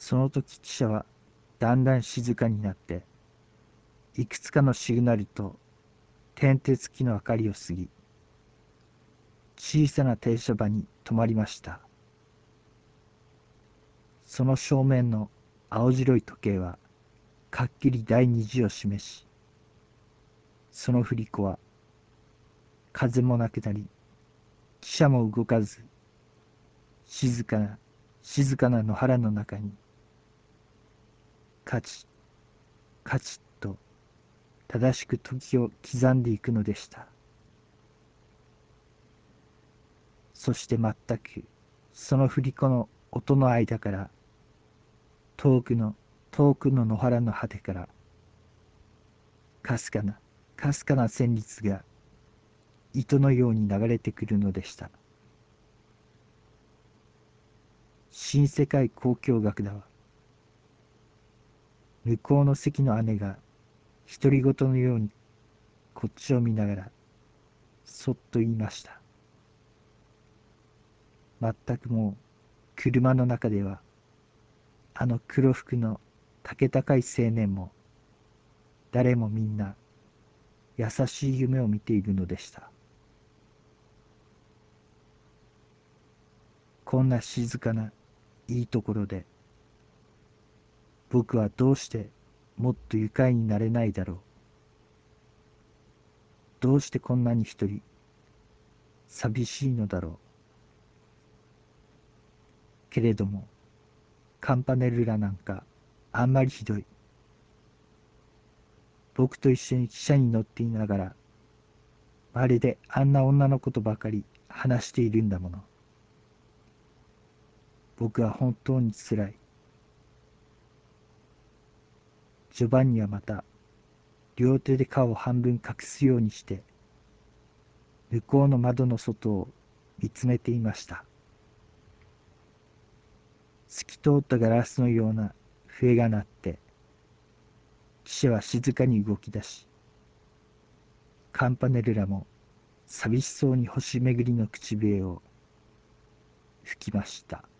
その時汽車はだんだん静かになって、いくつかのシグナルと点鉄機の明かりを過ぎ、小さな停車場に止まりました。その正面の青白い時計はかっきり第二次を示し、その振り子は風もなくなり、汽車も動かず、静かな野原の中にカチッカチッと正しく時を刻んでいくのでした。そして全くその振り子の音の間から、遠くの野原の果てからかすかな旋律が糸のように流れてくるのでした。新世界交響楽だわ。向こうの席の姉が独り言のようにこっちを見ながらそっと言いました。全くもう車の中では、あの黒服の竹高い青年も誰もみんな優しい夢を見ているのでした。こんな静かないいところで、僕はどうしてもっと愉快になれないだろう。どうしてこんなに一人寂しいのだろう。けれどもカンパネルラなんかあんまりひどい。僕と一緒に汽車に乗っていながら、まるであんな女のことばかり話しているんだもの。僕は本当につらい。ジョバンニはまた両手で顔を半分隠すようにして向こうの窓の外を見つめていました。透き通ったガラスのような笛が鳴って、汽車は静かに動き出し、カンパネルラも寂しそうに星めぐりの口笛を吹きました。